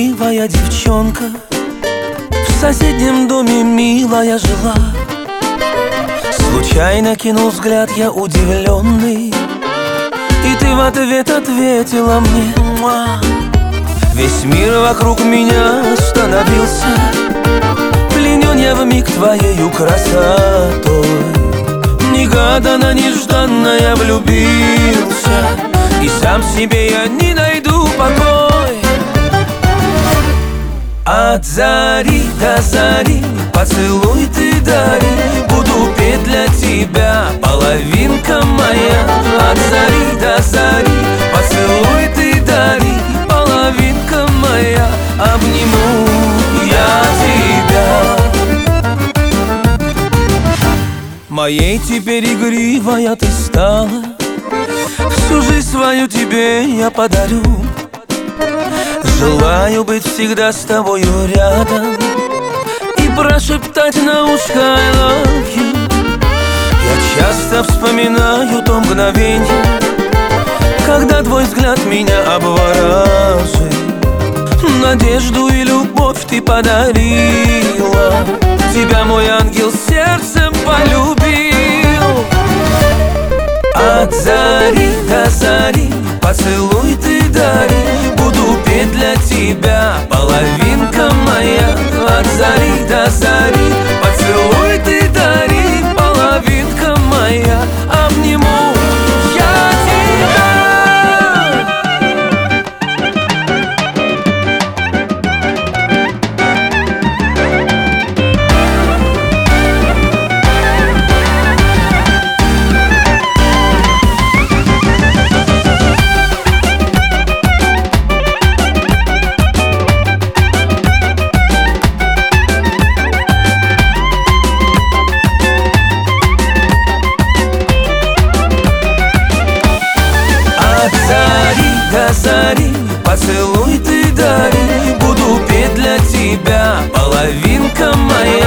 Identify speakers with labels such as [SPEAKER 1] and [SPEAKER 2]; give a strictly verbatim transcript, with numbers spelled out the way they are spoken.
[SPEAKER 1] игривая девчонка в соседнем доме милая жила. Случайно кинул взгляд я удивленный, и ты в ответ ответила мне: муа. Весь мир вокруг меня остановился, пленен я вмиг твоею красотой. Негаданно, нежданно я влюбился, и сам себе я не найду покой. От зари до зари поцелуй ты дари, буду петь для тебя, половинка моя. От зари до зари поцелуй ты дари, половинка моя. Обниму я тебя. Моей теперь игривая ты стала, всю жизнь свою тебе я подарю. Желаю быть всегда с тобою рядом и прошептать на ушко I love you. Я часто вспоминаю то мгновенье, когда твой взгляд меня обворожил. Надежду и любовь ты подарила, тебя мой ангел сердцем полюбил. От зари до зари поцелуй ты дари, буду петь для тебя, половинка моя. От зари до зари поцелуй ты дари, половинка моя. Обниму я тебя. До зари поцелуй ты дари, буду петь для тебя, половинка моя.